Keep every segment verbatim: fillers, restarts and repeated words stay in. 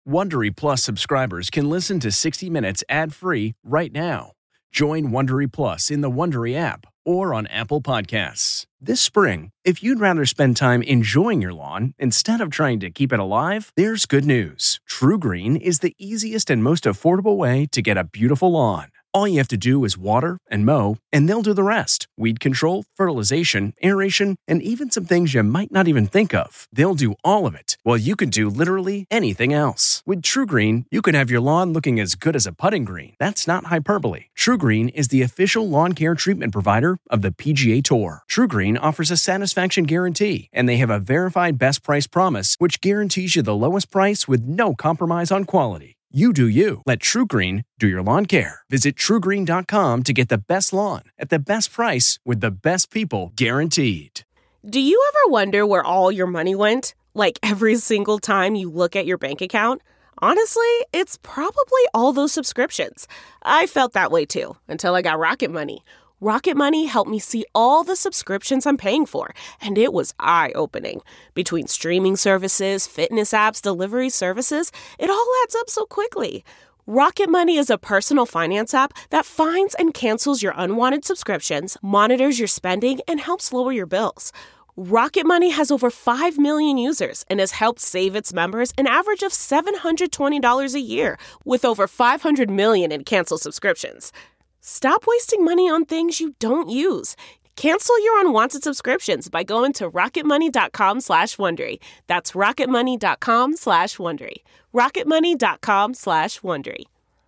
Wondery Plus subscribers can listen to sixty minutes ad-free right now. Join Wondery Plus in the Wondery app or on Apple Podcasts. This spring, if you'd rather spend time enjoying your lawn instead of trying to keep it alive, there's good news. TruGreen is the easiest and most affordable way to get a beautiful lawn. All you have to do is water and mow, and they'll do the rest. Weed control, fertilization, aeration, and even some things you might not even think of. They'll do all of it, while you can do literally anything else. With TruGreen, you can have your lawn looking as good as a putting green. That's not hyperbole. TruGreen is the official lawn care treatment provider of the P G A Tour. TruGreen offers a satisfaction guarantee, and they have a verified best price promise, which guarantees you the lowest price with no compromise on quality. You do you. Let TruGreen do your lawn care. Visit True Green dot com to get the best lawn at the best price with the best people guaranteed. Do you ever wonder where all your money went? Like every single time you look at your bank account? Honestly, it's probably all those subscriptions. I felt that way too, until I got Rocket Money. Rocket Money helped me see all the subscriptions I'm paying for, and it was eye-opening. Between streaming services, fitness apps, delivery services, it all adds up so quickly. Rocket Money is a personal finance app that finds and cancels your unwanted subscriptions, monitors your spending, and helps lower your bills. Rocket Money has over five million users and has helped save its members an average of seven hundred twenty dollars a year, with over five hundred million in canceled subscriptions. Stop wasting money on things you don't use. Cancel your unwanted subscriptions by going to rocketmoney.com slash Wondery. That's rocketmoney.com slash Wondery. rocketmoney.com slash Wondery.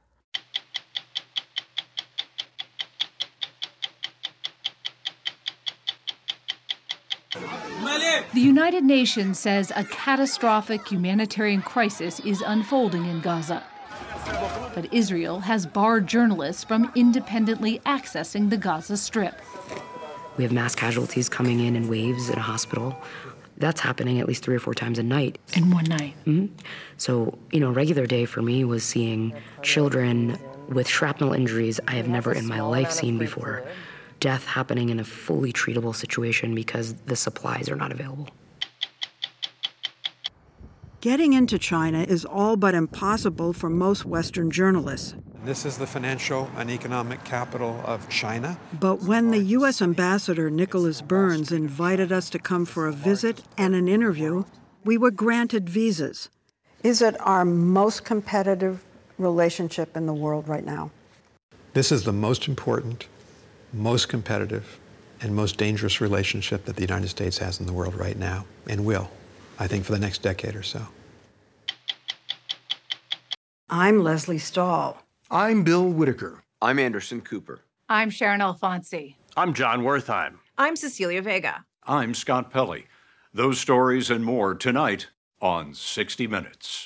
The United Nations says a catastrophic humanitarian crisis is unfolding in Gaza. But Israel has barred journalists from independently accessing the Gaza Strip. We have mass casualties coming in in waves in a hospital. That's happening at least three or four times a night. In one night. Mm-hmm. So, you know, a regular day for me was seeing children with shrapnel injuries I have never in my life seen before. Death happening in a fully treatable situation because the supplies are not available. Getting into China is all but impossible for most Western journalists. This is the financial and economic capital of China. But when the U S ambassador Nicholas Burns invited us to come for a visit and an interview, we were granted visas. Is it our most competitive relationship in the world right now? This is the most important, most competitive, and most dangerous relationship that the United States has in the world right now, and will, I think, for the next decade or so. I'm Leslie Stahl. I'm Bill Whitaker. I'm Anderson Cooper. I'm Sharon Alfonsi. I'm John Wertheim. I'm Cecilia Vega. I'm Scott Pelley. Those stories and more tonight on sixty minutes.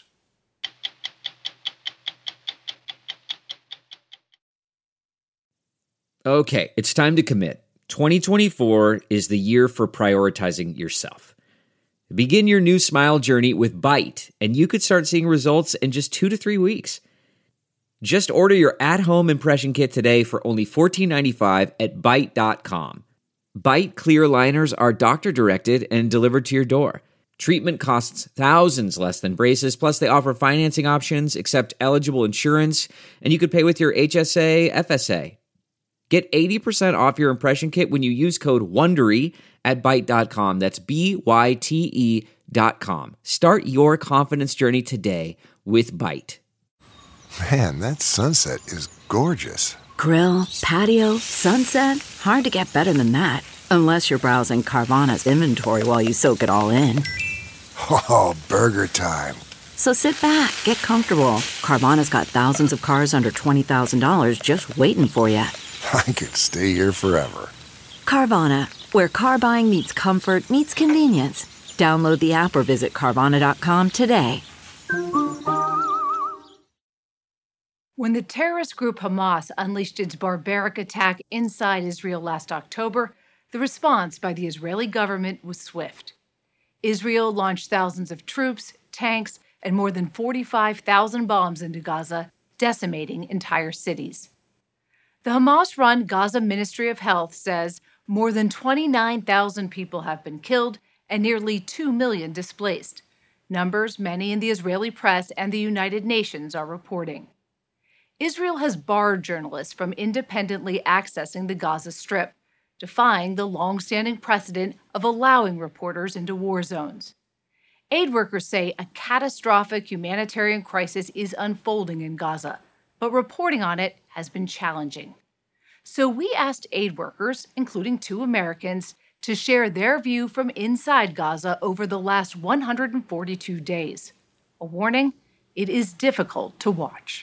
Okay, it's time to commit. twenty twenty-four is the year for prioritizing yourself. Begin your new smile journey with Byte, and you could start seeing results in just two to three weeks. Just order your at-home impression kit today for only fourteen ninety-five at byte dot com. Byte clear liners are doctor-directed and delivered to your door. Treatment costs thousands less than braces, plus they offer financing options, accept eligible insurance, and you could pay with your H S A, F S A. Get eighty percent off your impression kit when you use code WONDERY at byte dot com. That's B Y T E dot com. Start your confidence journey today with Byte. Man, that sunset is gorgeous. Grill, patio, sunset. Hard to get better than that. Unless you're browsing Carvana's inventory while you soak it all in. Oh, burger time. So sit back, get comfortable. Carvana's got thousands of cars under twenty thousand dollars just waiting for you. I could stay here forever. Carvana, where car buying meets comfort, meets convenience. Download the app or visit Carvana dot com today. When the terrorist group Hamas unleashed its barbaric attack inside Israel last October, the response by the Israeli government was swift. Israel launched thousands of troops, tanks, and more than forty-five thousand bombs into Gaza, decimating entire cities. The Hamas-run Gaza Ministry of Health says more than twenty-nine thousand people have been killed and nearly two million displaced. numbers many in the Israeli press and the United Nations are reporting. Israel has barred journalists from independently accessing the Gaza Strip, defying the long-standing precedent of allowing reporters into war zones. Aid workers say a catastrophic humanitarian crisis is unfolding in Gaza, but reporting on it has been challenging. So we asked aid workers, including two Americans, to share their view from inside Gaza over the last one hundred forty-two days. A warning, it is difficult to watch.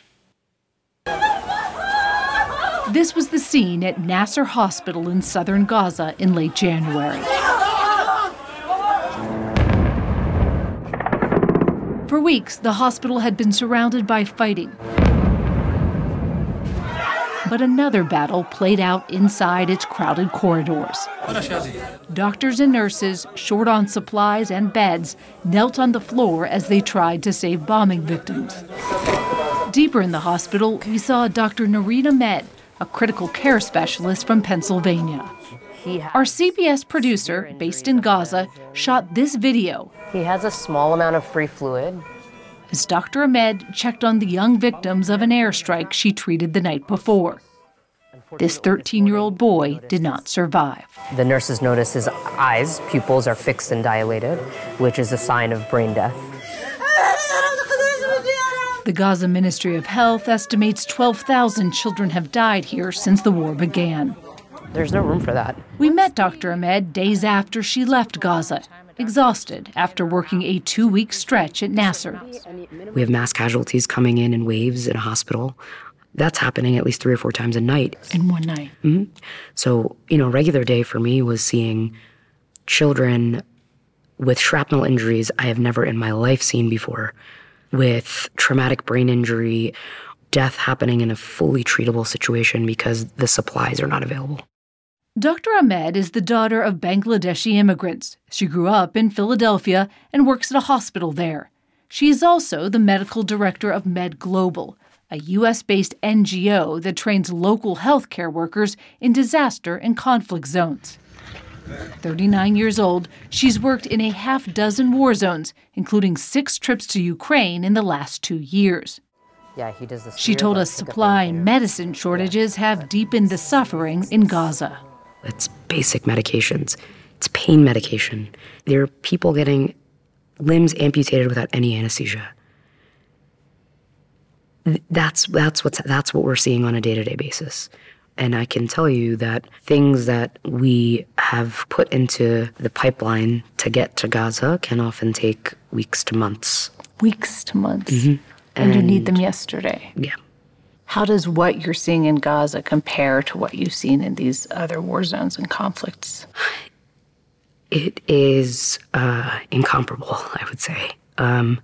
This was the scene at Nasser Hospital in southern Gaza in late January. For weeks, the hospital had been surrounded by fighting. But another battle played out inside its crowded corridors. Doctors and nurses, short on supplies and beds, knelt on the floor as they tried to save bombing victims. Deeper in the hospital, we saw Doctor Nureed Ahmed, a critical care specialist from Pennsylvania. Our C B S producer, based in Gaza, shot this video. He has a small amount of free fluid. As Doctor Ahmed checked on the young victims of an airstrike she treated the night before. This thirteen-year-old boy did not survive. The nurses notice his eyes, pupils are fixed and dilated, which is a sign of brain death. The Gaza Ministry of Health estimates twelve thousand children have died here since the war began. There's no room for that. We met Doctor Ahmed days after she left Gaza, exhausted after working a two-week stretch at Nasser. We have mass casualties coming in in waves in a hospital. That's happening at least three or four times a night. In one night. Mm-hmm. So, you know, a regular day for me was seeing children with shrapnel injuries I have never in my life seen before, with traumatic brain injury, death happening in a fully treatable situation because the supplies are not available. Doctor Ahmed is the daughter of Bangladeshi immigrants. She grew up in Philadelphia and works at a hospital there. She is also the medical director of Med Global, a U S-based N G O that trains local healthcare workers in disaster and conflict zones. thirty-nine years old, she's worked in a half dozen war zones, including six trips to Ukraine in the last two years. Yeah, he does this. She told us supply and medicine shortages have deepened the suffering in Gaza. It's basic medications. It's pain medication. There are people getting limbs amputated without any anesthesia. That's that's what's that's what we're seeing on a day-to-day basis. And I can tell you that things that we have put into the pipeline to get to Gaza can often take weeks to months. Weeks to months. Mm-hmm. And, and you need them yesterday. Yeah. How does what you're seeing in Gaza compare to what you've seen in these other war zones and conflicts? It is uh, incomparable, I would say. Um,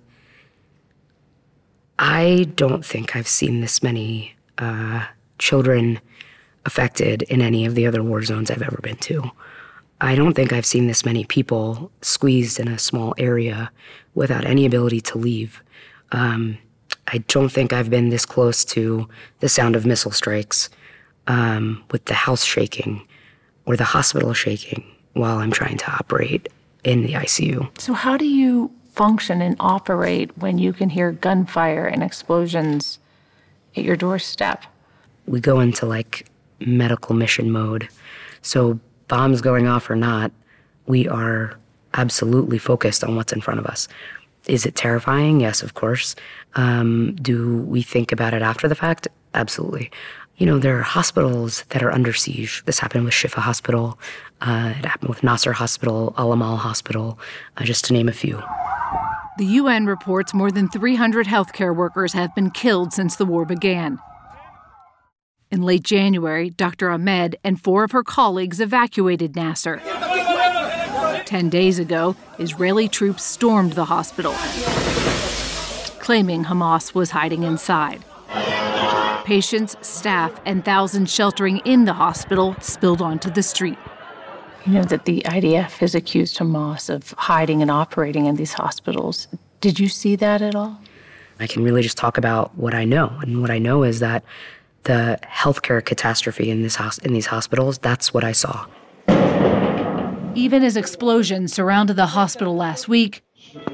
I don't think I've seen this many uh, children affected in any of the other war zones I've ever been to. I don't think I've seen this many people squeezed in a small area without any ability to leave. Um, I don't think I've been this close to the sound of missile strikes, um, with the house shaking or the hospital shaking while I'm trying to operate in the I C U. So how do you function and operate when you can hear gunfire and explosions at your doorstep? We go into like medical mission mode. So bombs going off or not, we are absolutely focused on what's in front of us. Is it terrifying? Yes, of course. Um, do we think about it after the fact? Absolutely. You know, there are hospitals that are under siege. This happened with Shifa Hospital. Uh, it happened with Nasser Hospital, Al-Amal Hospital, uh, just to name a few. The U N reports more than three hundred healthcare workers have been killed since the war began. In late January, Doctor Ahmed and four of her colleagues evacuated Nasser. Ten days ago, Israeli troops stormed the hospital, claiming Hamas was hiding inside. Patients, staff, and thousands sheltering in the hospital spilled onto the street. You know that the I D F has accused Hamas of hiding and operating in these hospitals. Did you see that at all? I can really just talk about what I know. And what I know is that the healthcare catastrophe in this hos- in these hospitals, that's what I saw. Even as explosions surrounded the hospital last week,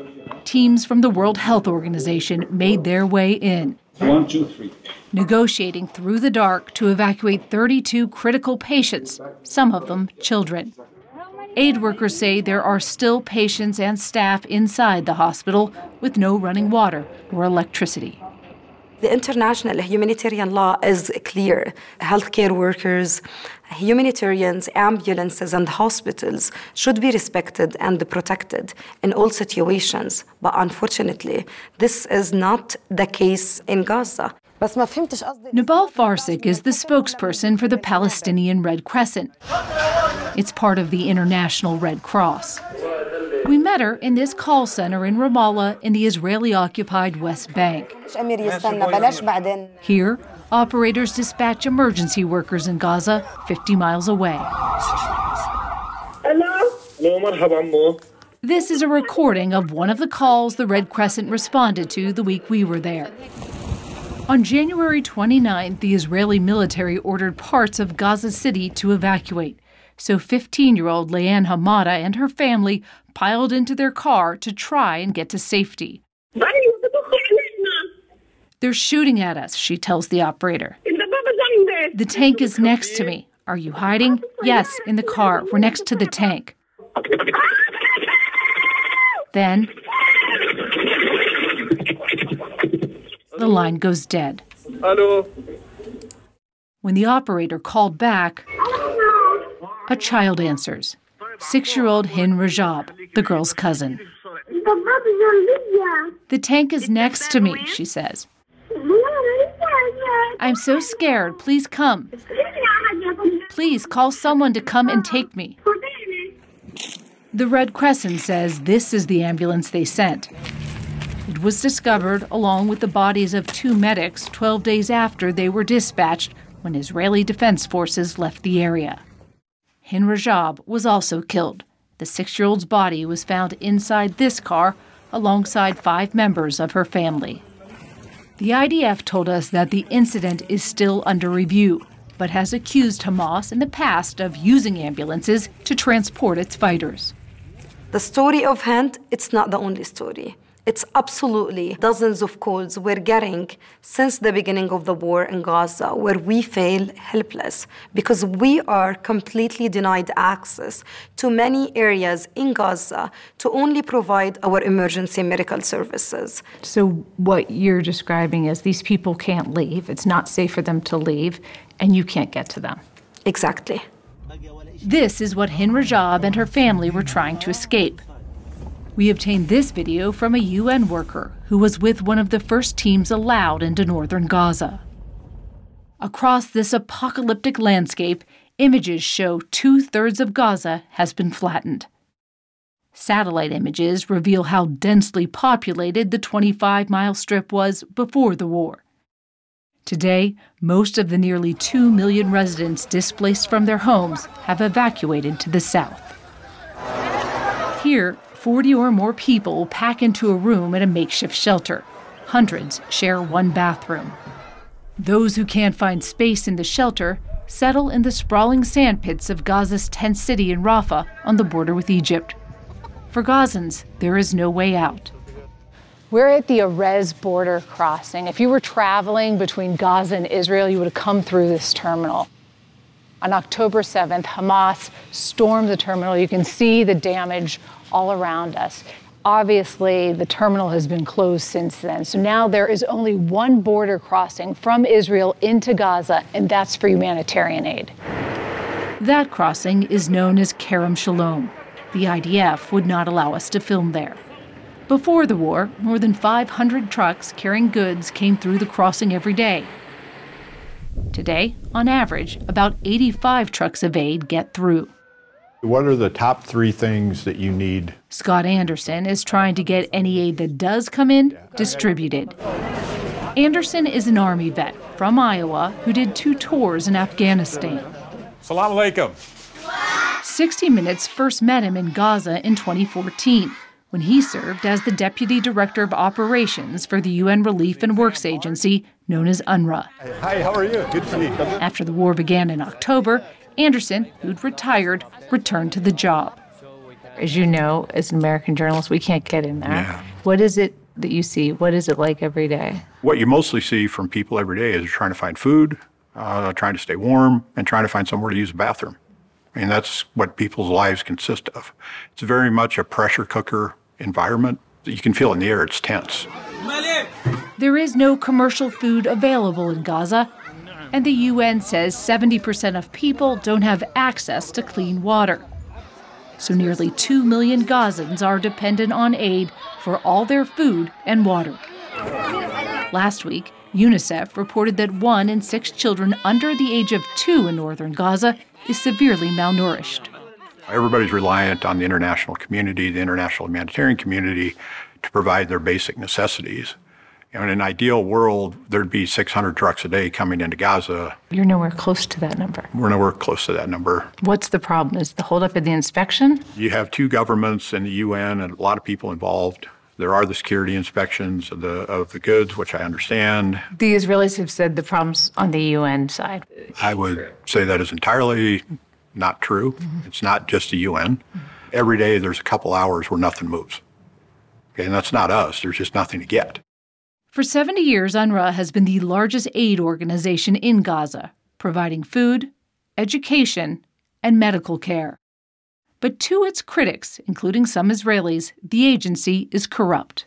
teams from the World Health Organization made their way in. One, two, three. Negotiating through the dark to evacuate thirty-two critical patients, some of them children. Aid workers say there are still patients and staff inside the hospital with no running water or electricity. The international humanitarian law is clear. Healthcare workers, humanitarians, ambulances, and hospitals should be respected and protected in all situations. But unfortunately, this is not the case in Gaza. Nabal Farsik is the spokesperson for the Palestinian Red Crescent. It's part of the International Red Cross. We met her in this call center in Ramallah in the Israeli-occupied West Bank. Here, operators dispatch emergency workers in Gaza fifty miles away. This is a recording of one of the calls the Red Crescent responded to the week we were there. On January twenty-ninth, the Israeli military ordered parts of Gaza City to evacuate. So fifteen-year-old Leanne Hamada and her family piled into their car to try and get to safety. They're shooting at us, she tells the operator. The tank is next to me. Are you hiding? Yes, in the car. We're next to the tank. Then the line goes dead. Hello. When the operator called back, a child answers. Six-year-old Hind Rajab, the girl's cousin. The tank is next to me, she says. I'm so scared. Please come. Please call someone to come and take me. The Red Crescent says this is the ambulance they sent. It was discovered along with the bodies of two medics twelve days after they were dispatched when Israeli Defense Forces left the area. Hind Rajab was also killed. The six-year-old's body was found inside this car alongside five members of her family. The I D F told us that the incident is still under review, but has accused Hamas in the past of using ambulances to transport its fighters. The story of Hind, it's not the only story. It's absolutely dozens of calls we're getting since the beginning of the war in Gaza where we feel helpless because we are completely denied access to many areas in Gaza to only provide our emergency medical services. So what you're describing is these people can't leave. It's not safe for them to leave, and you can't get to them. Exactly. This is what Hind Rajab and her family were trying to escape. We obtained this video from a U N worker who was with one of the first teams allowed into northern Gaza. Across this apocalyptic landscape, images show two-thirds of Gaza has been flattened. Satellite images reveal how densely populated the twenty-five mile strip was before the war. Today, most of the nearly two million residents displaced from their homes have evacuated to the south. Here, forty or more people pack into a room at a makeshift shelter. Hundreds share one bathroom. Those who can't find space in the shelter settle in the sprawling sandpits of Gaza's tent city in Rafah on the border with Egypt. For Gazans, there is no way out. We're at the Erez border crossing. If you were traveling between Gaza and Israel, you would have come through this terminal. On October seventh, Hamas stormed the terminal. You can see the damage all around us. Obviously, the terminal has been closed since then. So now there is only one border crossing from Israel into Gaza, and that's for humanitarian aid. That crossing is known as Kerem Shalom. The I D F would not allow us to film there. Before the war, more than five hundred trucks carrying goods came through the crossing every day. Today, on average, about eighty-five trucks of aid get through. What are the top three things that you need? Scott Anderson is trying to get any aid that does come in distributed. Anderson is an Army vet from Iowa who did two tours in Afghanistan. Salam alaikum. sixty minutes first met him in Gaza in twenty fourteen, when he served as the Deputy Director of Operations for the U N Relief and Works Agency, known as UNRWA. Hi, how are you? Good to see you. After the war began in October, Anderson, who'd retired, returned to the job. As you know, as an American journalist, we can't get in there. Yeah. What is it that you see? What is it like every day? What you mostly see from people every day is trying to find food, uh, trying to stay warm, and trying to find somewhere to use the bathroom. I mean, that's what people's lives consist of. It's very much a pressure cooker environment. You can feel in the air, it's tense. There is no commercial food available in Gaza, and the U N says seventy percent of people don't have access to clean water. So nearly two million Gazans are dependent on aid for all their food and water. Last week, UNICEF reported that one in six children under the age of two in northern Gaza is severely malnourished. Everybody's reliant on the international community, the international humanitarian community, to provide their basic necessities. You know, in an ideal world, there'd be six hundred trucks a day coming into Gaza. You're nowhere close to that number. We're nowhere close to that number. What's the problem? Is the holdup in the inspection? You have two governments and the U N and a lot of people involved. There are the security inspections of the, of the goods, which I understand. The Israelis have said the problem's on the U N side. I would say that is entirely not true. Mm-hmm. It's not just the U N. Mm-hmm. Every day there's a couple hours where nothing moves. Okay, and that's not us. There's just nothing to get. For seventy years, UNRWA has been the largest aid organization in Gaza, providing food, education, and medical care. But to its critics, including some Israelis, the agency is corrupt.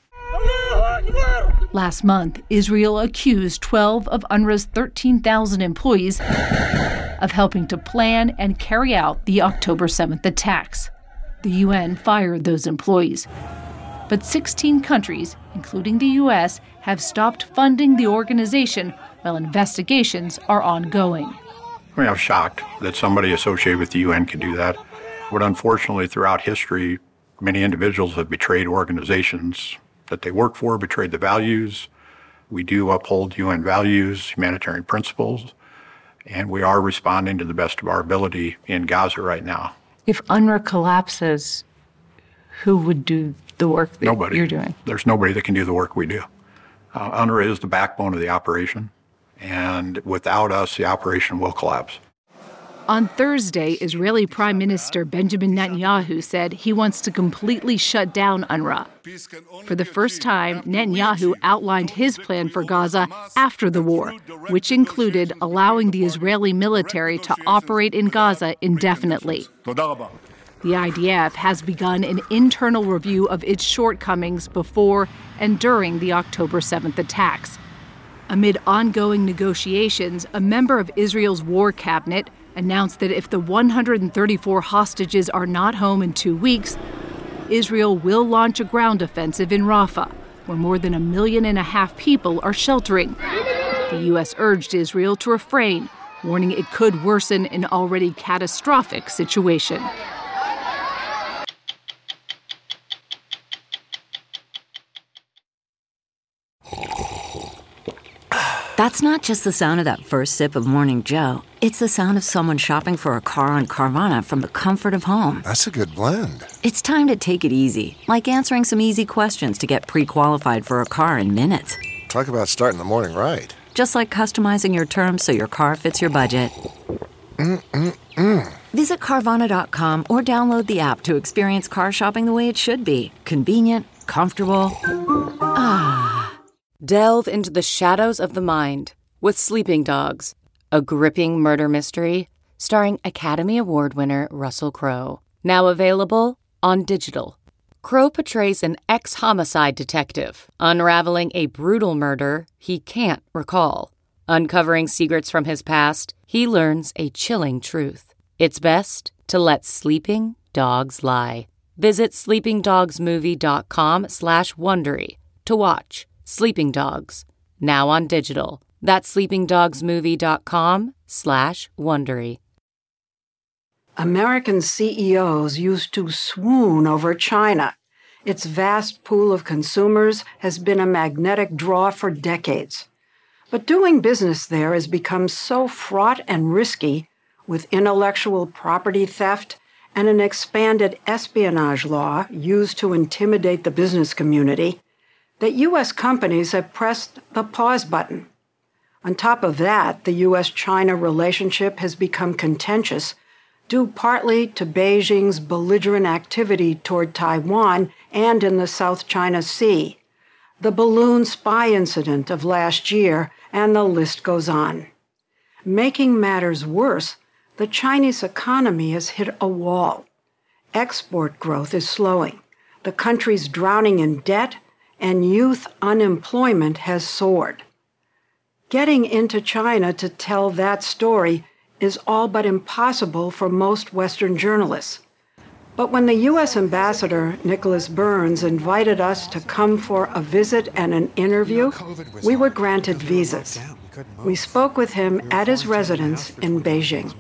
Last month, Israel accused twelve of UNRWA's thirteen thousand employees of helping to plan and carry out the October seventh attacks. The U N fired those employees. But sixteen countries, including the U S, have stopped funding the organization while investigations are ongoing. I mean, I'm shocked that somebody associated with the U N can do that. But unfortunately, throughout history, many individuals have betrayed organizations that they work for, betrayed the values. We do uphold U N values, humanitarian principles, and we are responding to the best of our ability in Gaza right now. If UNRWA collapses, who would do the work that nobody. You're doing? There's nobody that can do the work we do. Uh, UNRWA is the backbone of the operation, and without us, the operation will collapse. On Thursday, Israeli Prime Minister Benjamin Netanyahu said he wants to completely shut down UNRWA. For the first time, Netanyahu outlined his plan for Gaza after the war, which included allowing the Israeli military to operate in Gaza indefinitely. The I D F has begun an internal review of its shortcomings before and during the October seventh attacks. Amid ongoing negotiations, a member of Israel's war cabinet announced that if the one hundred thirty-four hostages are not home in two weeks, Israel will launch a ground offensive in Rafah, where more than a million and a half people are sheltering. The U S urged Israel to refrain, warning it could worsen an already catastrophic situation. That's not just the sound of that first sip of Morning Joe. It's the sound of someone shopping for a car on Carvana from the comfort of home. That's a good blend. It's time to take it easy, like answering some easy questions to get pre-qualified for a car in minutes. Talk about starting the morning right. Just like customizing your terms so your car fits your budget. Mm-mm-mm. Visit Carvana dot com or download the app to experience car shopping the way it should be. Convenient, comfortable. Ah. Delve into the shadows of the mind with Sleeping Dogs, a gripping murder mystery starring Academy Award winner Russell Crowe. Now available on digital. Crowe portrays an ex-homicide detective unraveling a brutal murder he can't recall. Uncovering secrets from his past, he learns a chilling truth. It's best to let sleeping dogs lie. Visit sleepingdogsmovie.com slash Wondery to watch Sleeping Dogs, now on digital. That's sleepingdogsmovie.com slash Wondery. American C E Os used to swoon over China. Its vast pool of consumers has been a magnetic draw for decades. But doing business there has become so fraught and risky with intellectual property theft and an expanded espionage law used to intimidate the business community that U S companies have pressed the pause button. On top of that, the U S China relationship has become contentious due partly to Beijing's belligerent activity toward Taiwan and in the South China Sea, the balloon spy incident of last year, and the list goes on. Making matters worse, the Chinese economy has hit a wall. Export growth is slowing, the country's drowning in debt, and youth unemployment has soared. Getting into China to tell that story is all but impossible for most Western journalists. But when the U S ambassador, Nicholas Burns, invited us to come for a visit and an interview, we were granted visas. We spoke with him at his residence in Beijing.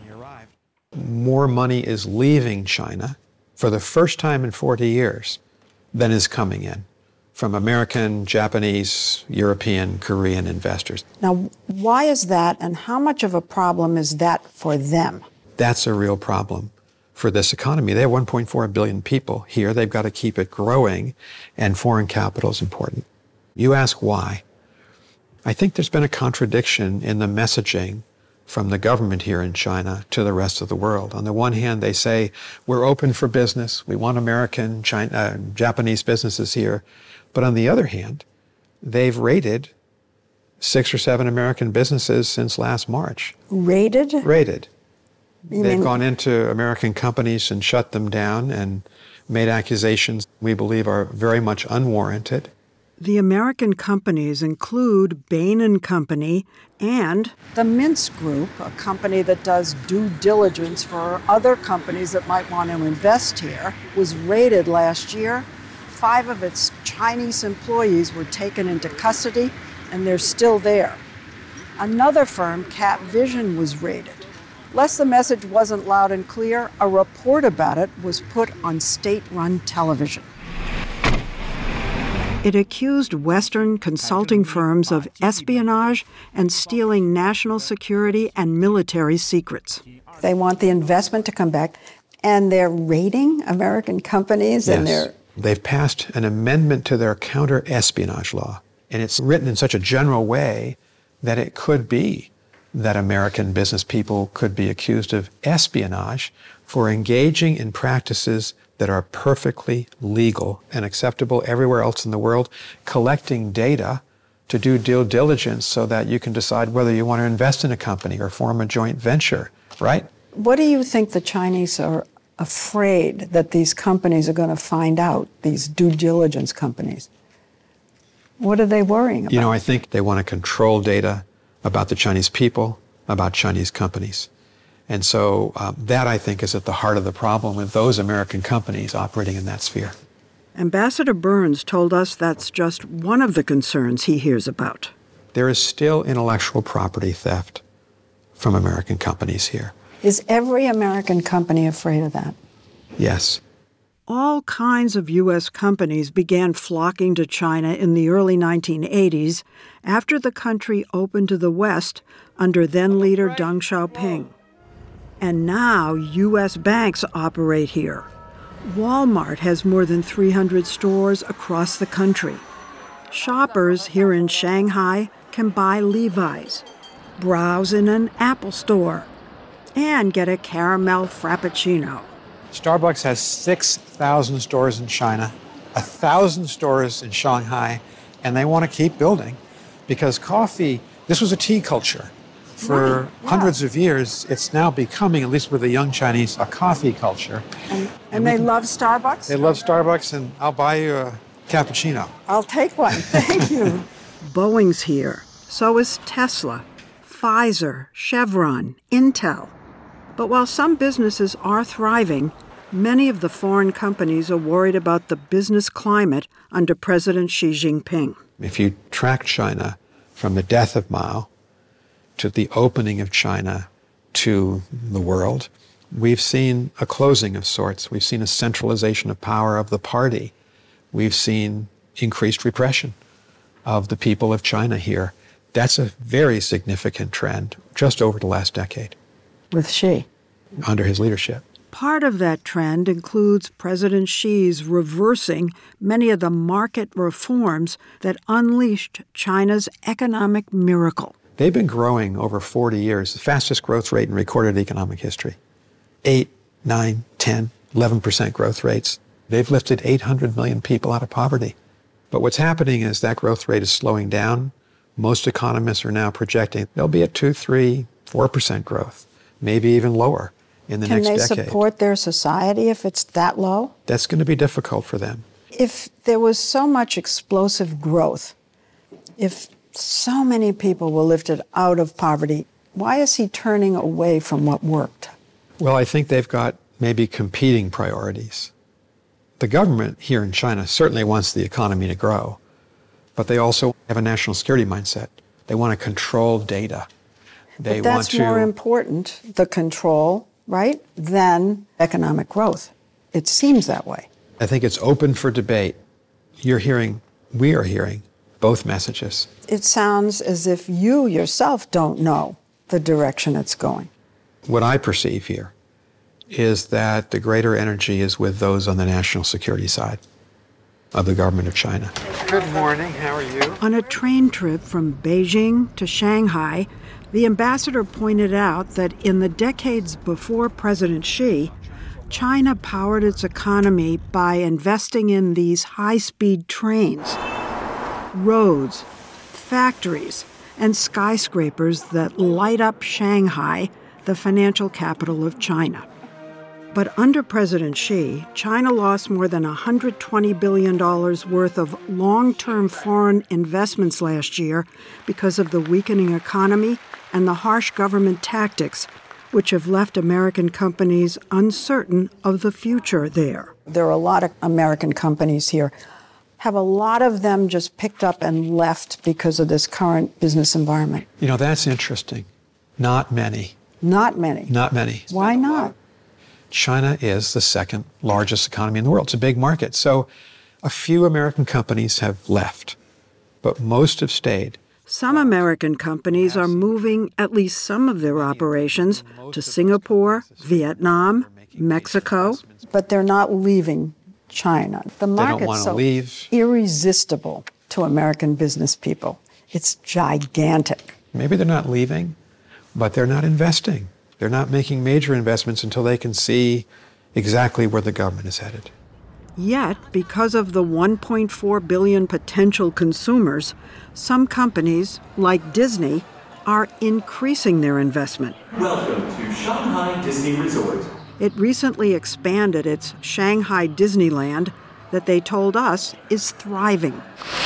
More money is leaving China for the first time in forty years than is coming in from American, Japanese, European, Korean investors. Now, why is that, and how much of a problem is that for them? That's a real problem for this economy. They have one point four billion people here. They've got to keep it growing, and foreign capital is important. You ask why. I think there's been a contradiction in the messaging from the government here in China to the rest of the world. On the one hand, they say, we're open for business. We want American, China, uh, Japanese businesses here. But on the other hand, they've raided six or seven American businesses since last March. Raided? Raided. You They've mean- gone into American companies and shut them down and made accusations we believe are very much unwarranted. The American companies include Bain and Company and the Mintz Group, a company that does due diligence for other companies that might want to invest here, was raided last year. Five of its Chinese employees were taken into custody, and they're still there. Another firm, Cap Vision, was raided. Lest the message wasn't loud and clear, a report about it was put on state-run television. It accused Western consulting firms of espionage and stealing national security and military secrets. They want the investment to come back, and they're raiding American companies, Yes. and they're... They've passed an amendment to their counter-espionage law, and it's written in such a general way that it could be that American business people could be accused of espionage for engaging in practices that are perfectly legal and acceptable everywhere else in the world, collecting data to do due diligence so that you can decide whether you want to invest in a company or form a joint venture, right? What do you think the Chinese are afraid that these companies are going to find out, these due diligence companies? What are they worrying about? You know, I think they want to control data about the Chinese people, about Chinese companies. And so uh, that, I think, is at the heart of the problem with those American companies operating in that sphere. Ambassador Burns told us that's just one of the concerns he hears about. There is still intellectual property theft from American companies here. Is every American company afraid of that? Yes. All kinds of U S companies began flocking to China in the early nineteen eighties after the country opened to the West under then-leader Deng Xiaoping. And now U S banks operate here. Walmart has more than three hundred stores across the country. Shoppers here in Shanghai can buy Levi's, browse in an Apple store, and get a caramel frappuccino. Starbucks has six thousand stores in China, one thousand stores in Shanghai, and they want to keep building because coffee, this was a tea culture. For Right, yeah. hundreds of years, it's now becoming, at least with the young Chinese, a coffee culture. And, and they love Starbucks? They love Starbucks, and I'll buy you a cappuccino. I'll take one. Thank you. Boeing's here. So is Tesla, Pfizer, Chevron, Intel. But while some businesses are thriving, many of the foreign companies are worried about the business climate under President Xi Jinping. If you track China from the death of Mao to the opening of China to the world, we've seen a closing of sorts. We've seen a centralization of power of the party. We've seen increased repression of the people of China here. That's a very significant trend just over the last decade. With Xi. Under his leadership. Part of that trend includes President Xi's reversing many of the market reforms that unleashed China's economic miracle. They've been growing over forty years, the fastest growth rate in recorded economic history. Eight nine, ten, eleven percent growth rates. They've lifted eight hundred million people out of poverty. But what's happening is that growth rate is slowing down. Most economists are now projecting they'll be at two, three, four percent growth, maybe even lower in the Can next they decade. support their society if it's that low? That's going to be difficult for them. If there was so much explosive growth, if so many people were lifted out of poverty, why is he turning away from what worked? Well, I think they've got maybe competing priorities. The government here in China certainly wants the economy to grow, but they also have a national security mindset. They want to control data. They but that's want to, more important, the control, right, than economic growth. It seems that way. I think it's open for debate. You're hearing, we are hearing, both messages. It sounds as if you yourself don't know the direction it's going. What I perceive here is that the greater energy is with those on the national security side of the government of China. Good morning, how are you? On a train trip from Beijing to Shanghai, the ambassador pointed out that in the decades before President Xi, China powered its economy by investing in these high-speed trains, roads, factories, and skyscrapers that light up Shanghai, the financial capital of China. But under President Xi, China lost more than one hundred twenty billion dollars worth of long-term foreign investments last year because of the weakening economy and the harsh government tactics, which have left American companies uncertain of the future there. There are a lot of American companies here. Have a lot of them just picked up and left because of this current business environment? You know, that's interesting. Not many. Not many. Not many. Why not? China is the second largest economy in the world. It's a big market. So a few American companies have left, but most have stayed. Some American companies are moving at least some of their operations to Singapore, Vietnam, Mexico, but they're not leaving China. The market's so leave. irresistible to American business people. It's gigantic. Maybe they're not leaving, but they're not investing. They're not making major investments until they can see exactly where the government is headed. Yet, because of the one point four billion potential consumers, some companies, like Disney, are increasing their investment. Welcome to Shanghai Disney Resort. It recently expanded its Shanghai Disneyland that they told us is thriving.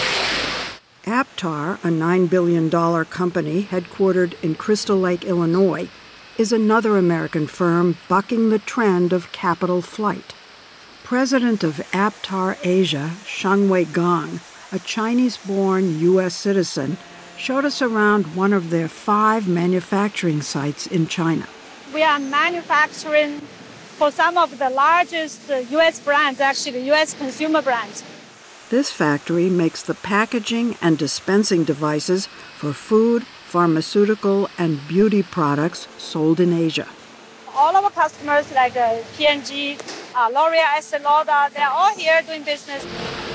Aptar, a nine billion dollars company headquartered in Crystal Lake, Illinois, is another American firm bucking the trend of capital flight. President of Aptar Asia, Shengwei Gong, a Chinese-born U S citizen, showed us around one of their five manufacturing sites in China. We are manufacturing for some of the largest U S brands, actually U S consumer brands. This factory makes the packaging and dispensing devices for food, pharmaceutical, and beauty products sold in Asia. All our customers like uh, P and G, uh, L'Oreal, Estée Lauder, they're all here doing business.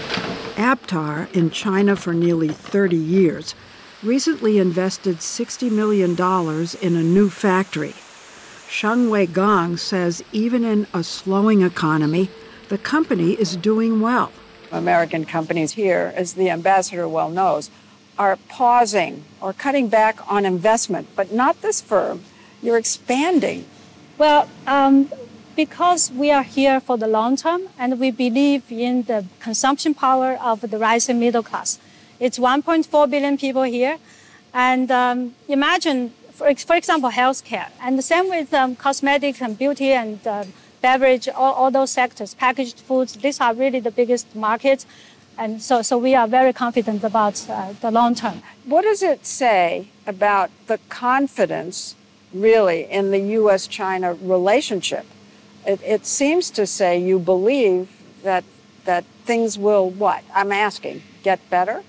Aptar, in China for nearly thirty years, recently invested sixty million dollars in a new factory. Shengwei Gong says even in a slowing economy, the company is doing well. American companies here, as the ambassador well knows, are pausing or cutting back on investment, but not this firm. You're expanding. Well, um, because we are here for the long term and we believe in the consumption power of the rising middle class. It's one point four billion people here. And um, imagine, for, for example, healthcare. And the same with um, cosmetics and beauty and uh, beverage, all, all those sectors, packaged foods. These are really the biggest markets. And so, so we are very confident about uh, the long term. What does it say about the confidence, really, in the U S China relationship? It, it seems to say you believe that that things will, what? I'm asking, get better?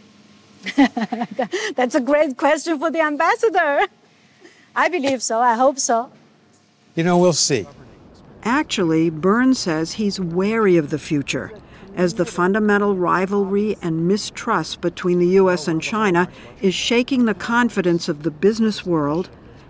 That's a great question for the ambassador. I believe so. I hope so. You know, we'll see. Actually, Burns says he's wary of the future, as the fundamental rivalry and mistrust between the U S and China is shaking the confidence of the business world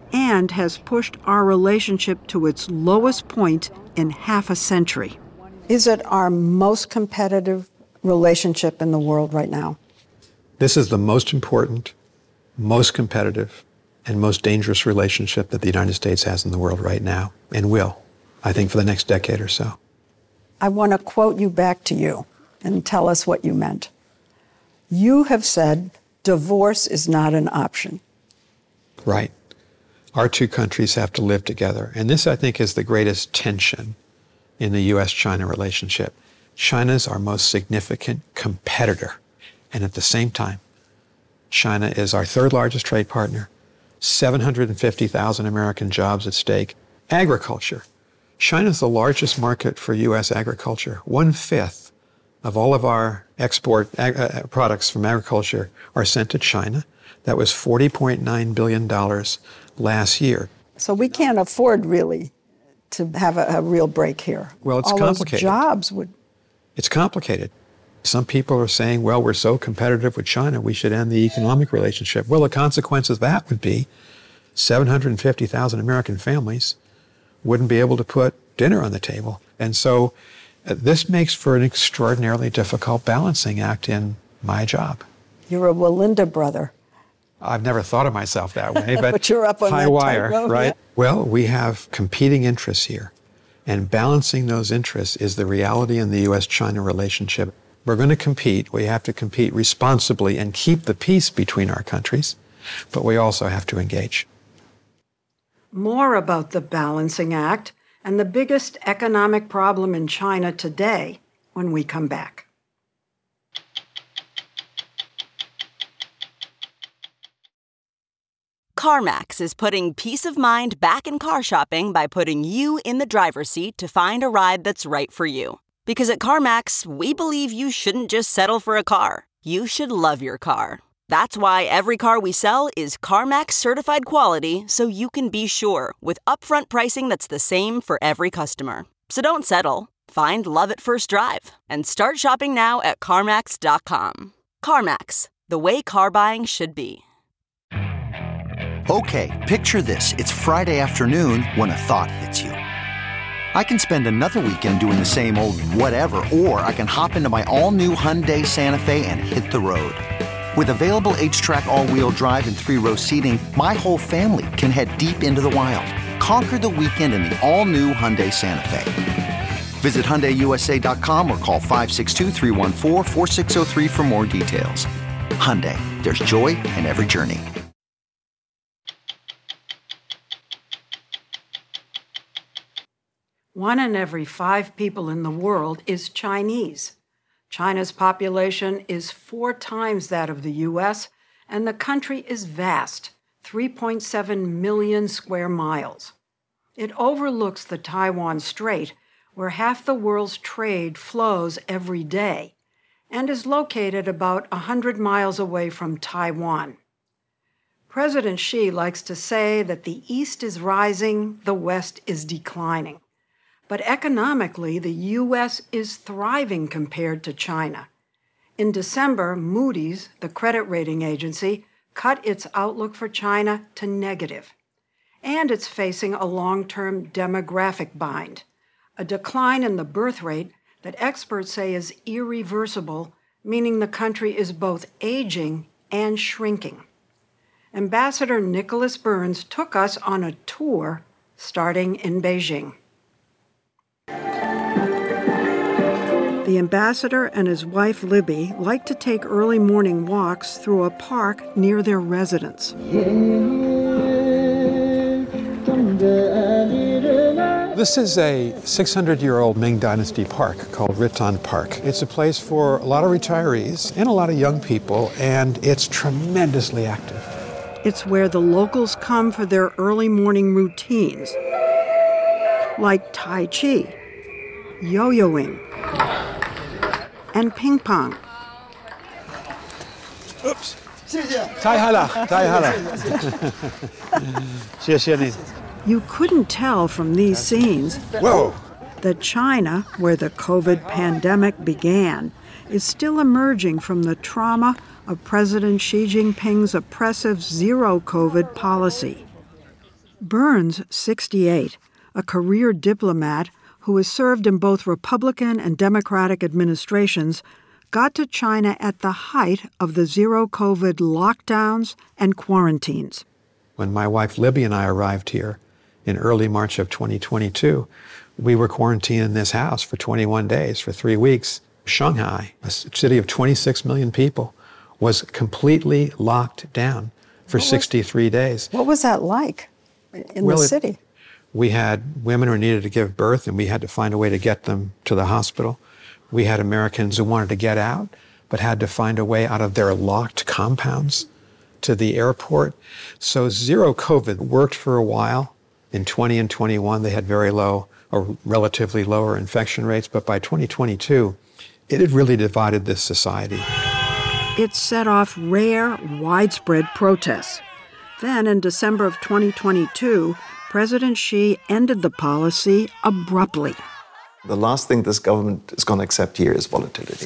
and has pushed our relationship to its lowest point in half a century. Is it our most competitive relationship in the world right now? This is the most important, most competitive, and most dangerous relationship that the United States has in the world right now, and will, I think, for the next decade or so. I want to quote you back to you and tell us what you meant. You have said divorce is not an option. Right. Our two countries have to live together. And this, I think, is the greatest tension in the U S China relationship. China's our most significant competitor. And at the same time, China is our third largest trade partner, seven hundred fifty thousand American jobs at stake. Agriculture. China's the largest market for U S agriculture. One-fifth of all of our export ag- uh, products from agriculture are sent to China. That was forty point nine billion dollars last year. So we can't afford really to have a, a real break here. Well, it's All complicated. Those jobs would... It's complicated. Some people are saying, well, we're so competitive with China, we should end the economic relationship. Well, the consequence of that would be seven hundred fifty thousand American families wouldn't be able to put dinner on the table. And so uh, this makes for an extraordinarily difficult balancing act in my job. You're a Wallinda brother. I've never thought of myself that way, but, but you're up on high that wire, tightrope, right? Yeah. Well, we have competing interests here, and balancing those interests is the reality in the U S China relationship. We're going to compete. We have to compete responsibly and keep the peace between our countries, but we also have to engage. More about the balancing act and the biggest economic problem in China today when we come back. CarMax is putting peace of mind back in car shopping by putting you in the driver's seat to find a ride that's right for you. Because at CarMax, we believe you shouldn't just settle for a car. You should love your car. That's why every car we sell is CarMax certified quality, so you can be sure with upfront pricing that's the same for every customer. So don't settle. Find love at first drive and start shopping now at CarMax dot com. CarMax, the way car buying should be. Okay, picture this. It's Friday afternoon when a thought hits you. I can spend another weekend doing the same old whatever, or I can hop into my all-new Hyundai Santa Fe and hit the road. With available H-Track all-wheel drive and three-row seating, my whole family can head deep into the wild. Conquer the weekend in the all-new Hyundai Santa Fe. Visit Hyundai U S A dot com or call five six two, three one four, four six zero three for more details. Hyundai, there's joy in every journey. One in every five people in the world is Chinese. China's population is four times that of the U S, and the country is vast, three point seven million square miles. It overlooks the Taiwan Strait, where half the world's trade flows every day, and is located about one hundred miles away from Taiwan. President Xi likes to say that the East is rising, the West is declining. But economically, the U S is thriving compared to China. In December, Moody's, the credit rating agency, cut its outlook for China to negative. And it's facing a long-term demographic bind, a decline in the birth rate that experts say is irreversible, meaning the country is both aging and shrinking. Ambassador Nicholas Burns took us on a tour starting in Beijing. The ambassador and his wife Libby like to take early morning walks through a park near their residence. This is a six hundred year old Ming Dynasty park called Riton Park. It's a place for a lot of retirees and a lot of young people, and it's tremendously active. It's where the locals come for their early morning routines, like Tai Chi, yo-yoing, and ping pong. Oops. 太好了，太好了。谢谢你。 You couldn't tell from these scenes Whoa. that China, where the COVID pandemic began, is still emerging from the trauma of President Xi Jinping's oppressive zero-COVID policy. Burns, sixty-eight, a career diplomat who has served in both Republican and Democratic administrations, got to China at the height of the zero-COVID lockdowns and quarantines. When my wife Libby and I arrived here in early March of twenty twenty-two, we were quarantined in this house for twenty-one days, for three weeks. Shanghai, a city of twenty-six million people, was completely locked down for What was- sixty-three days. What was that like in Well, the it- city? We had women who needed to give birth, and we had to find a way to get them to the hospital. We had Americans who wanted to get out, but had to find a way out of their locked compounds to the airport. So zero COVID worked for a while. In twenty and twenty-one, they had very low or relatively lower infection rates, but by twenty twenty-two, it had really divided this society. It set off rare, widespread protests. Then, in December of twenty twenty-two, President Xi ended the policy abruptly. The last thing this government is going to accept here is volatility.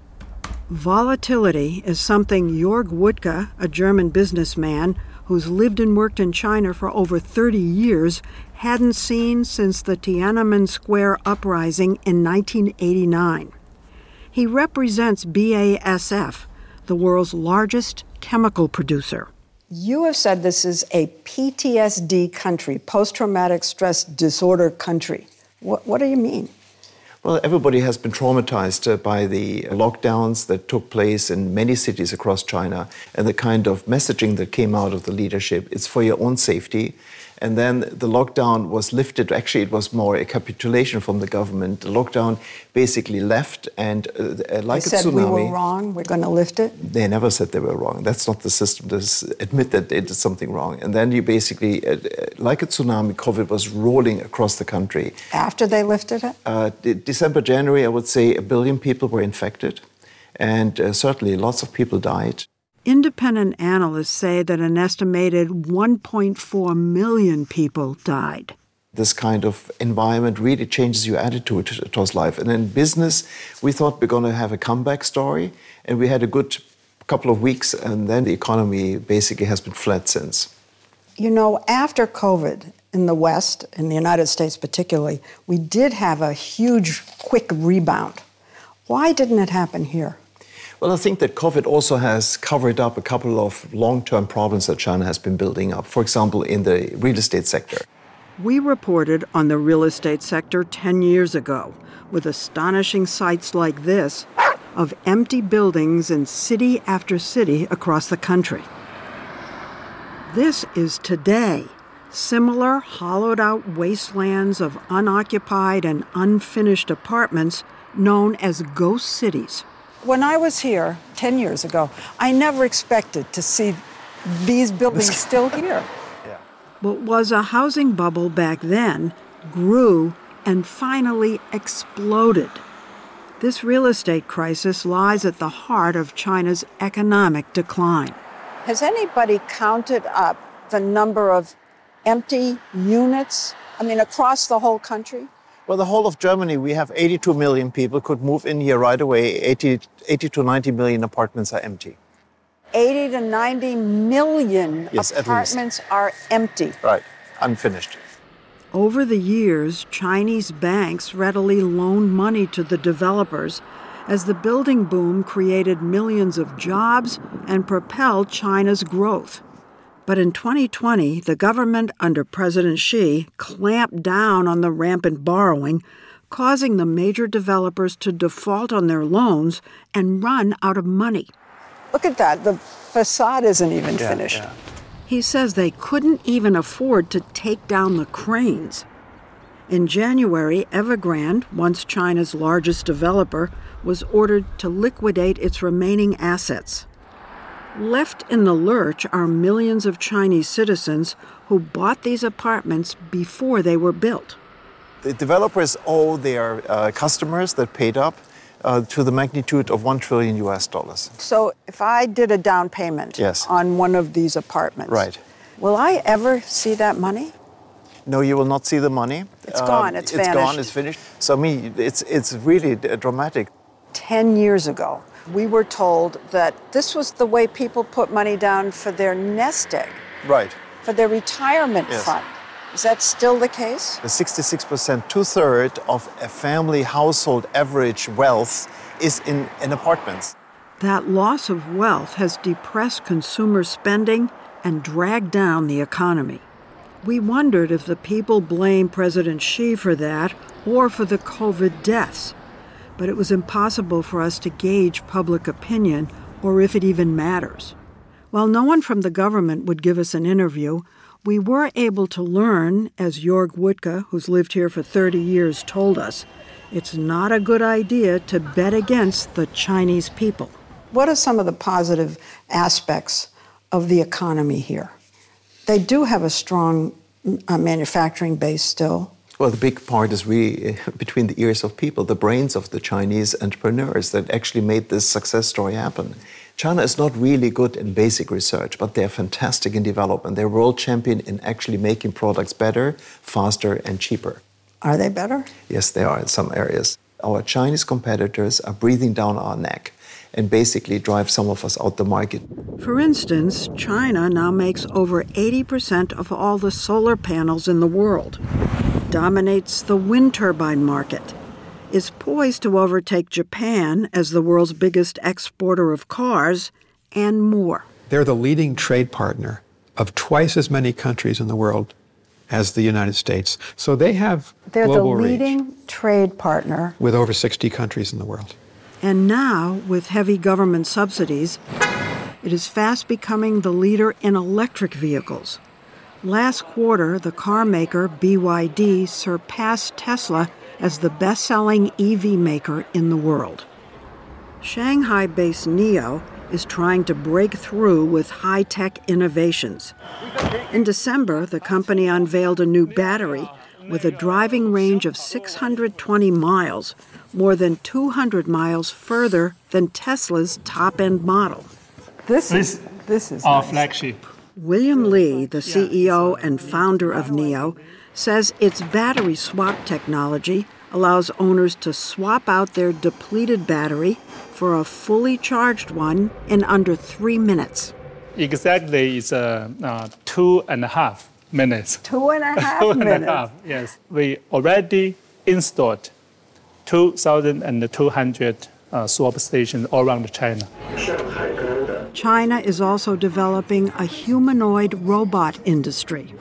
Volatility is something Jörg Wuttke, a German businessman who's lived and worked in China for over thirty years, hadn't seen since the Tiananmen Square uprising in nineteen eighty-nine. He represents B A S F, the world's largest chemical producer. You have said this is a P T S D country, post-traumatic stress disorder country. What, what do you mean? Well, everybody has been traumatized uh, by the lockdowns that took place in many cities across China and the kind of messaging that came out of the leadership. It's for your own safety. And then the lockdown was lifted. Actually, it was more a capitulation from the government. The lockdown basically left, and uh, like They a said tsunami. we were wrong, we're going to lift it? They never said they were wrong. That's not the system. Just admit that they did something wrong. And then you basically, uh, like a tsunami, COVID was rolling across the country. After they lifted it? Uh, de- December, January, I would say a billion people were infected. And uh, certainly lots of people died. Independent analysts say that an estimated one point four million people died. This kind of environment really changes your attitude towards life. And in business, we thought we're going to have a comeback story, and we had a good couple of weeks, and then the economy basically has been flat since. You know, after COVID in the West, in the United States particularly, we did have a huge, quick rebound. Why didn't it happen here? Well, I think that COVID also has covered up a couple of long-term problems that China has been building up. For example, in the real estate sector. We reported on the real estate sector ten years ago with astonishing sights like this of empty buildings in city after city across the country. This is today. Similar hollowed-out wastelands of unoccupied and unfinished apartments known as ghost cities. When I was here ten years ago, I never expected to see these buildings still here. What was a housing bubble back then grew and finally exploded. This real estate crisis lies at the heart of China's economic decline. Has anybody counted up the number of empty units, I mean, across the whole country? Well, the whole of Germany, we have eighty-two million people could move in here right away. eighty, eighty to ninety million apartments are empty. eighty to ninety million Yes, at least. apartments are empty. Right, unfinished. Over the years, Chinese banks readily loaned money to the developers as the building boom created millions of jobs and propelled China's growth. But in twenty twenty, the government under President Xi clamped down on the rampant borrowing, causing the major developers to default on their loans and run out of money. Look at that. The facade isn't even Yeah, finished. yeah. He says they couldn't even afford to take down the cranes. In January, Evergrande, once China's largest developer, was ordered to liquidate its remaining assets. Left in the lurch are millions of Chinese citizens who bought these apartments before they were built. The developers owe their uh, customers that paid up uh, to the magnitude of one trillion U S dollars. So if I did a down payment Yes. on one of these apartments, Right. will I ever see that money? No, you will not see the money. It's Um, gone, it's It's gone, vanished. it's finished. So, I mean, it's, it's really d- dramatic. Ten years ago, we were told that this was the way people put money down for their nest egg, Right. for their retirement Yes. fund. Is that still the case? The sixty-six percent, two-thirds of a family household average wealth is in, in apartments. That loss of wealth has depressed consumer spending and dragged down the economy. We wondered if the people blame President Xi for that or for the COVID deaths. But it was impossible for us to gauge public opinion or if it even matters. While no one from the government would give us an interview, we were able to learn, as Jörg Wuttke, who's lived here for thirty years, told us, it's not a good idea to bet against the Chinese people. What are some of the positive aspects of the economy here? They do have a strong uh, manufacturing base still. Well, the big part is really between the ears of people, the brains of the Chinese entrepreneurs that actually made this success story happen. China is not really good in basic research, but they're fantastic in development. They're world champion in actually making products better, faster, and cheaper. Are they better? Yes, they are in some areas. Our Chinese competitors are breathing down our neck and basically drive some of us out the market. For instance, China now makes over eighty percent of all the solar panels in the world, dominates the wind turbine market, is poised to overtake Japan as the world's biggest exporter of cars, and more. They're the leading trade partner of twice as many countries in the world as the United States. So they have They're global the reach leading trade partner with over sixty countries in the world. And now, with heavy government subsidies, it is fast becoming the leader in electric vehicles. Last quarter, the car maker B Y D surpassed Tesla as the best-selling E V maker in the world. Shanghai-based NIO is trying to break through with high-tech innovations. In December, the company unveiled a new battery with a driving range of six hundred twenty miles, more than two hundred miles further than Tesla's top-end model. This is, this is our nice. flagship. William Li, the C E O and founder of NIO, says its battery swap technology allows owners to swap out their depleted battery for a fully charged one in under three minutes. Exactly, it's uh, uh, two and a half minutes. Two and a half two and minutes. A half, yes. We already installed two thousand two hundred uh, swap stations all around China. China is also developing a humanoid robot industry.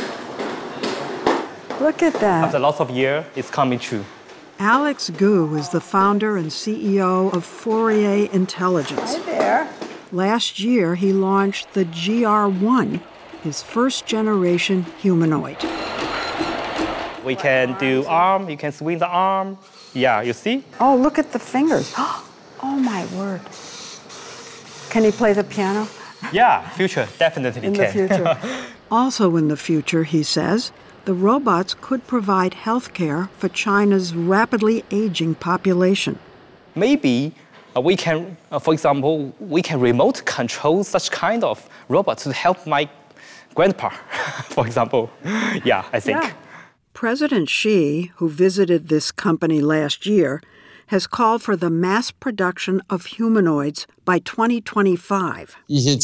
Look at that. After lots of years, it's coming true. Alex Gu is the founder and C E O of Fourier Intelligence. Hi there. Last year, he launched the G R one, his first-generation humanoid. We can do arm, you can swing the arm. Yeah, you see? Oh, look at the fingers. Oh, my word. Can he play the piano? Yeah, future, definitely in can. the future. Also in the future, he says, the robots could provide health care for China's rapidly aging population. Maybe uh, we can, uh, for example, we can remote control such kind of robots to help my grandpa, for example. Yeah, I think. Yeah. President Xi, who visited this company last year, has called for the mass production of humanoids by twenty twenty-five.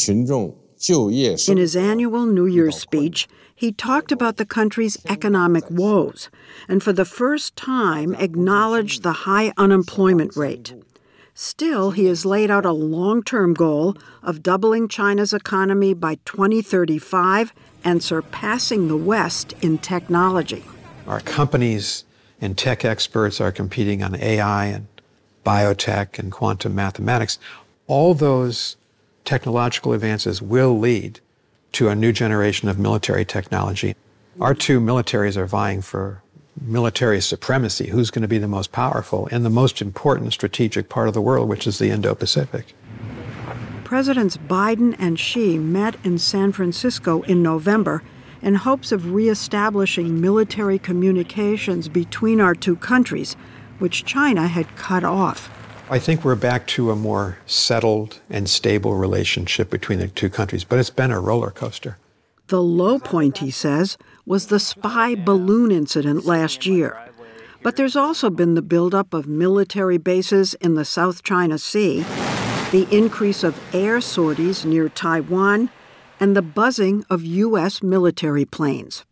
In his annual New Year's speech, he talked about the country's economic woes and for the first time acknowledged the high unemployment rate. Still, he has laid out a long-term goal of doubling China's economy by twenty thirty-five and surpassing the West in technology. Our companies and tech experts are competing on A I and biotech and quantum mathematics. All those technological advances will lead to a new generation of military technology. Our two militaries are vying for military supremacy. Who's going to be the most powerful in the most important strategic part of the world, which is the Indo-Pacific? Presidents Biden and Xi met in San Francisco in November in hopes of reestablishing military communications between our two countries, which China had cut off. I think we're back to a more settled and stable relationship between the two countries, but it's been a roller coaster. The low point, he says, was the spy balloon incident last year. But there's also been the buildup of military bases in the South China Sea, the increase of air sorties near Taiwan, and the buzzing of U S military planes.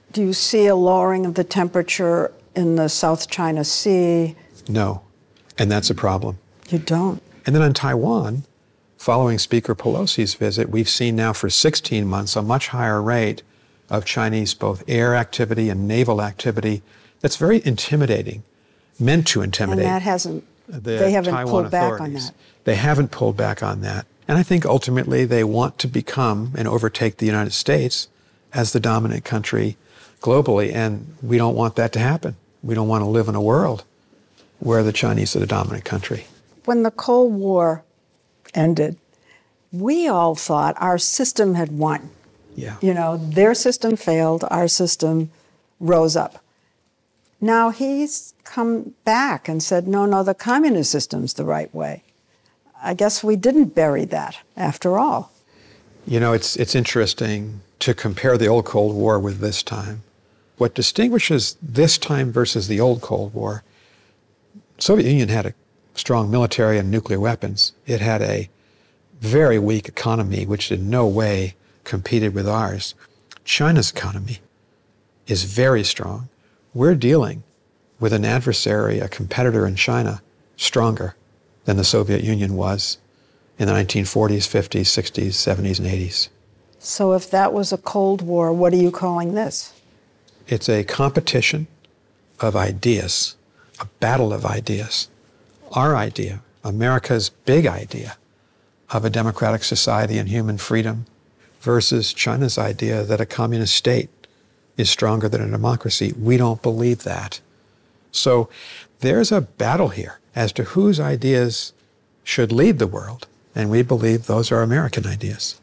Do you see a lowering of the temperature in the South China Sea? No, and that's a problem. You don't. And then on Taiwan, following Speaker Pelosi's visit, we've seen now for sixteen months a much higher rate of Chinese both air activity and naval activity that's very intimidating, meant to intimidate. And that hasn't, the they haven't Taiwan pulled back on authorities. that. They haven't pulled back on that. And I think ultimately they want to become and overtake the United States as the dominant country globally, and we don't want that to happen. We don't want to live in a world where the Chinese are the dominant country. When the Cold War ended, we all thought our system had won. Yeah. You know, their system failed, our system rose up. Now he's come back and said, no, no, the communist system's the right way. I guess we didn't bury that after all. You know, it's it's interesting to compare the old Cold War with this time. What distinguishes this time versus the old Cold War, the Soviet Union had a strong military and nuclear weapons. It had a very weak economy, which in no way competed with ours. China's economy is very strong. We're dealing with an adversary, a competitor in China, stronger than the Soviet Union was in the nineteen forties, fifties, sixties, seventies, and eighties. So if that was a Cold War, what are you calling this? It's a competition of ideas, a battle of ideas. Our idea, America's big idea of a democratic society and human freedom versus China's idea that a communist state is stronger than a democracy. We don't believe that. So there's a battle here as to whose ideas should lead the world, and we believe those are American ideas.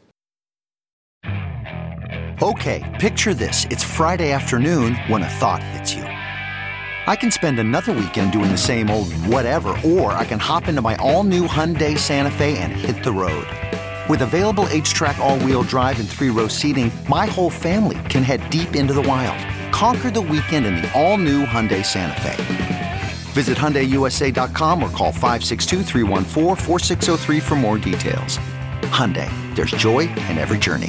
Okay, picture this. It's Friday afternoon when a thought hits you. I can spend another weekend doing the same old whatever, or I can hop into my all-new Hyundai Santa Fe and hit the road. With available H-Track all-wheel drive and three-row seating, my whole family can head deep into the wild. Conquer the weekend in the all-new Hyundai Santa Fe. Visit Hyundai U S A dot com or call five six two, three one four, four six zero three for more details. Hyundai, there's joy in every journey.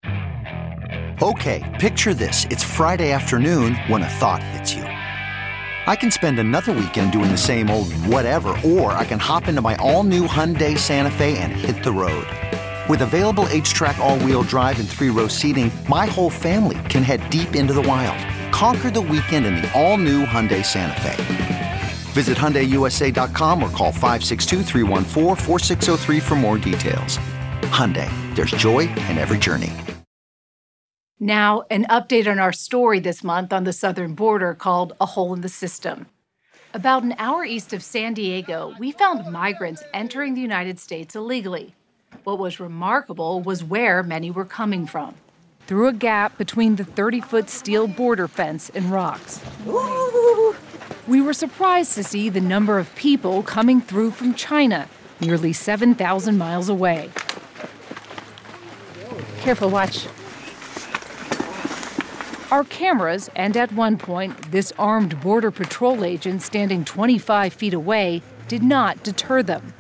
Okay, picture this. It's Friday afternoon when a thought hits you. I can spend another weekend doing the same old whatever, or I can hop into my all-new Hyundai Santa Fe and hit the road. With available H-Track all-wheel drive and three-row seating, my whole family can head deep into the wild. Conquer the weekend in the all-new Hyundai Santa Fe. Visit Hyundai U S A dot com or call five six two, three one four, four six zero three for more details. Hyundai, there's joy in every journey. Now, an update on our story this month on the southern border called A Hole in the System. About an hour east of San Diego, we found migrants entering the United States illegally. What was remarkable was where many were coming from, through a gap between the thirty-foot steel border fence and rocks. Ooh. We were surprised to see the number of people coming through from China, nearly seven thousand miles away. Careful, watch. Our cameras, and at one point, this armed Border Patrol agent standing twenty-five feet away, did not deter them.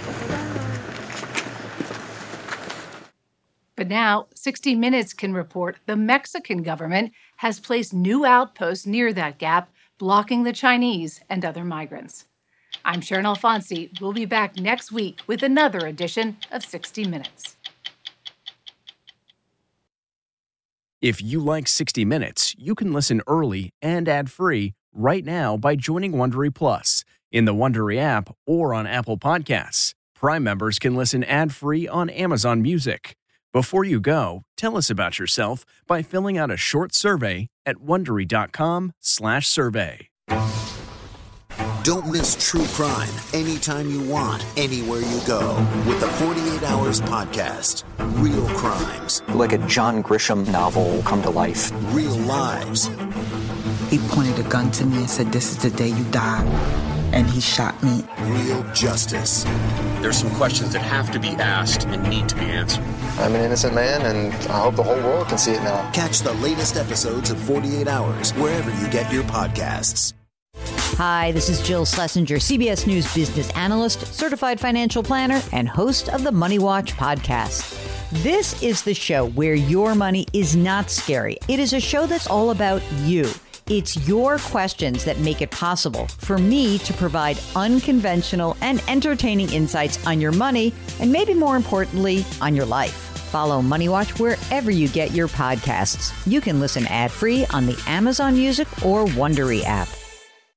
But now, sixty minutes can report the Mexican government has placed new outposts near that gap, blocking the Chinese and other migrants. I'm Sharon Alfonsi. We'll be back next week with another edition of sixty minutes. If you like sixty minutes, you can listen early and ad-free right now by joining Wondery Plus in the Wondery app or on Apple Podcasts. Prime members can listen ad-free on Amazon Music. Before you go, tell us about yourself by filling out a short survey at Wondery.com slash survey. Don't miss true crime anytime you want, anywhere you go with the forty-eight hours podcast. Real crimes. Like a John Grisham novel come to life. Real lives. He pointed a gun to me and said, "This is the day you die." And he shot me. Real justice. There's some questions that have to be asked and need to be answered. I'm an innocent man, and I hope the whole world can see it now. Catch the latest episodes of forty-eight hours wherever you get your podcasts. Hi, this is Jill Schlesinger, C B S News business analyst, certified financial planner, and host of the Money Watch podcast. This is the show where your money is not scary. It is a show that's all about you. It's your questions that make it possible for me to provide unconventional and entertaining insights on your money, and maybe more importantly, on your life. Follow Money Watch wherever you get your podcasts. You can listen ad-free on the Amazon Music or Wondery app.